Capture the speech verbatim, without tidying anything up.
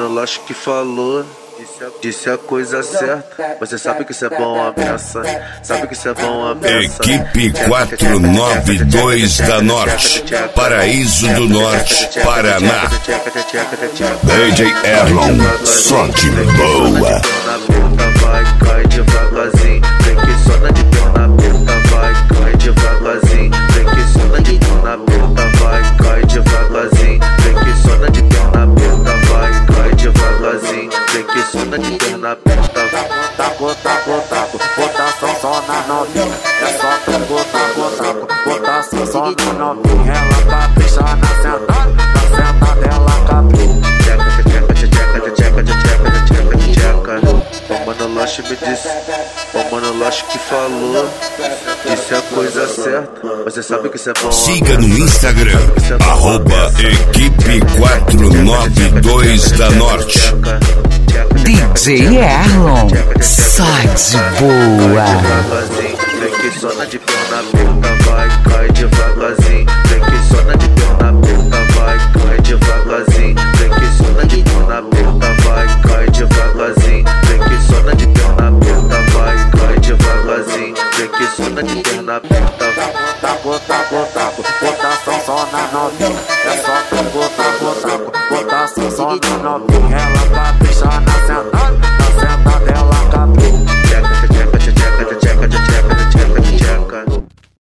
mano Lost que falou, disse a coisa certa. Você sabe que isso é bom, a beça. Sabe que isso é bom, a beça. Equipe quatrocentos e noventa e dois da Norte, Paraíso do Norte, Paraná. D J Erlon, só de boa. Vai, cai devagarzinho, vem que só na de perna aberta. Vai, cai devagarzinho, vem que só na de perna aberta. Vai, cai devagarzinho, vem que só na de perna aberta. Vai, cai devagarzinho, vem que só na de perna aberta. Taco, taco, taco, botação só na novinha. É só taco, taco, taco, botação só na novinha. Ela tá fechada na sentada, na sentada ela capricha. Tcheca, tcheca, tcheca, tcheca, tcheca, tcheca, tcheca. O mano Lost me disse, o mano Lost que falou, disse a coisa certa. Você sabe que isso é bom. Siga no Instagram, arroba Equipe quatrocentos e noventa e dois da Norte. D J Erlon, só de boa. Vem que só na de perna aberta. Vai, cai devagarzinho, vem que só na de perna aberta. Vai, cai devagarzinho, vem que só na de perna aberta. Vai, cai devagarzinho, vem que só na de perna aberta. Vai, cai devagarzinho, vem que só na de perna aberta. Taco, taco, taco, botação só na novinha. É só taco, taco, taco, botação só na novinha. Ela